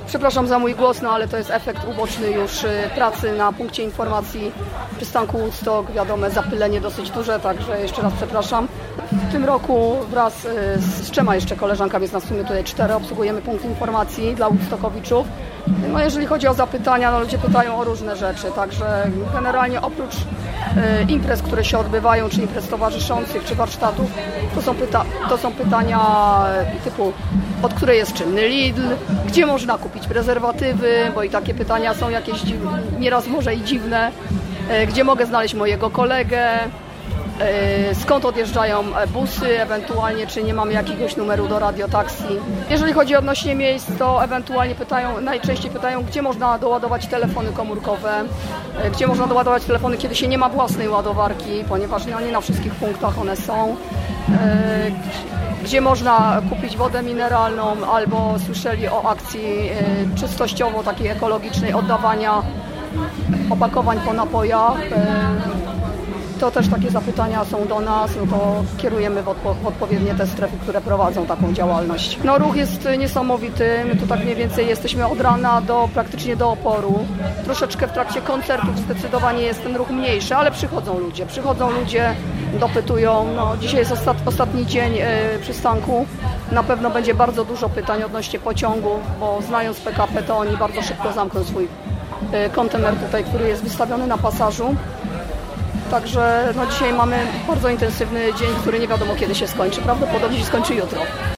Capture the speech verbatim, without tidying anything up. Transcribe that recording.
Przepraszam za mój głos, no ale to jest efekt uboczny już pracy na punkcie informacji przystanku Woodstock. Wiadome, zapylenie dosyć duże, także jeszcze raz przepraszam. W tym roku wraz z trzema jeszcze koleżankami, jest nas w sumie tutaj cztery, obsługujemy punkt informacji dla Woodstockowiczów. No jeżeli chodzi o zapytania, no ludzie pytają o różne rzeczy, także generalnie oprócz e, imprez, które się odbywają, czy imprez towarzyszących, czy warsztatów, to są, pyta to są pytania typu, od której jest czynny Lidl, gdzie można kupić prezerwatywy, bo i takie pytania są jakieś nieraz może i dziwne, e, gdzie mogę znaleźć mojego kolegę, skąd odjeżdżają busy, ewentualnie czy nie mamy jakiegoś numeru do radiotaksi. Jeżeli chodzi odnośnie miejsc, to ewentualnie pytają, najczęściej pytają, gdzie można doładować telefony komórkowe, gdzie można doładować telefony, kiedy się nie ma własnej ładowarki, ponieważ no, nie na wszystkich punktach one są. Gdzie można kupić wodę mineralną, albo słyszeli o akcji czystościowo, takiej ekologicznej, oddawania opakowań po napojach. To też takie zapytania są do nas, no to kierujemy w, odpo w odpowiednie te strefy, które prowadzą taką działalność. No ruch jest niesamowity, my tu tak mniej więcej jesteśmy od rana do praktycznie do oporu. Troszeczkę w trakcie koncertów zdecydowanie jest ten ruch mniejszy, ale przychodzą ludzie, przychodzą ludzie, dopytują. No, dzisiaj jest ostat ostatni dzień yy, przystanku. Na pewno będzie bardzo dużo pytań odnośnie pociągu, bo znając P K P, to oni bardzo szybko zamkną swój yy, kontener tutaj, który jest wystawiony na pasażu. Także no, dzisiaj mamy bardzo intensywny dzień, który nie wiadomo kiedy się skończy. Prawdopodobnie się skończy jutro.